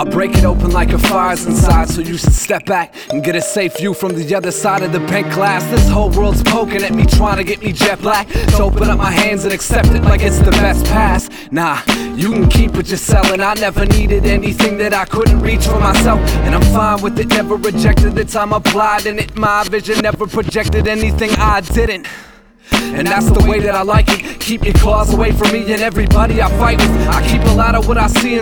I'll break it open like a fire's inside, so you should step back and get a safe view from the other side of the bent glass. This whole world's poking at me, trying to get me jet black. So open up my hands and accept it like it's the best pass. Nah, you can keep what you're selling. I never needed anything that I couldn't reach for myself, and I'm fine with it, never rejected the time applied in it. My vision never projected anything I didn't, and that's the way that I like it. Keep your claws away from me and everybody I fight with. I keep a lot of what I see